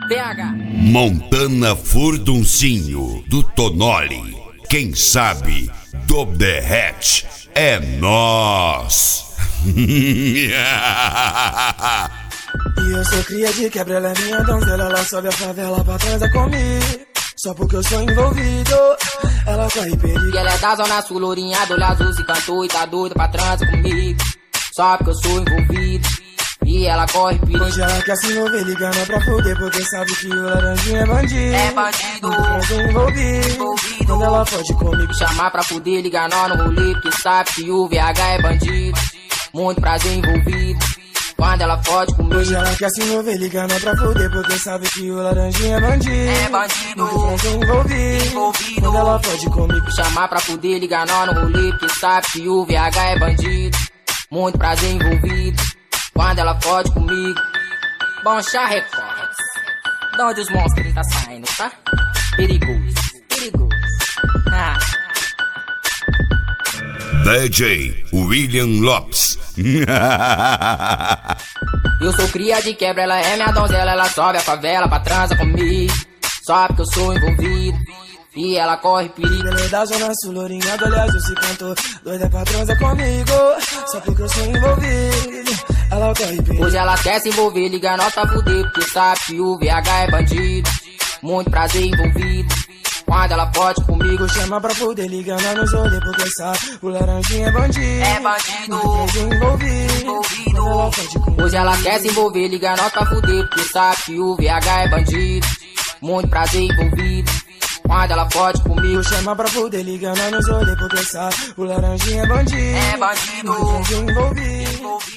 PH. Montana Furduncinho, do Tonoli. Quem sabe do Derrete é nós. E eu sou cria de quebra, ela é minha donzela. Ela sobe a favela pra transar comigo. Só porque eu sou envolvido, ela corre perigo. E ela é da zona sul, lourinha do olho azul, se cantou e tá doida pra transar comigo. Só porque eu sou envolvido, e ela corre perigo. Hoje ela quer se envolver, ligando pra fuder, porque sabe que o laranjinha é bandido. É bandido, eu sou envolvido. Quando ela pode comigo, chamar pra fuder, ligar nós no rolê, porque sabe que o VH é bandido. Muito prazer envolvido, quando ela fode comigo. Hoje ela quer se envolver, ligando pra fuder, porque sabe que o laranjinha é bandido. É bandido, eu sou envolvido. Quando ela pode comigo, chamar pra fuder, ligar nós no rolê, porque sabe que o VH é bandido. Muito prazer envolvido, quando ela fode comigo. Bonchar Records, de onde os monstros tá saindo, tá? Perigoso, perigoso. Ah. DJ William Lopes. Eu sou cria de quebra, ela é minha donzela. Ela sobe a favela pra transar comigo. Só porque eu sou envolvido, e ela corre perigo. Ela é da zona sul, lourinha do olho azul, se cantou doida pra transar comigo. Só porque eu sou envolvido, ela corre perigo. Hoje ela quer se envolver, liga nós pra fuder, porque sabe que o VH é bandido. Muito prazer envolvido, quando ela pode comigo. Chama pra fuder, liga nós nos olhos, porque sabe o laranjinha é bandido. É bandido, envolvido. Ela pode comigo. Hoje ela quer se envolver, liga nós pra fuder, porque sabe que o VH é bandido. Muito prazer envolvido, quando ela pode comigo. Chama pra fuder, liga nós nos olhos, porque sabe o laranjinha é bandido. É bandido, envolvido.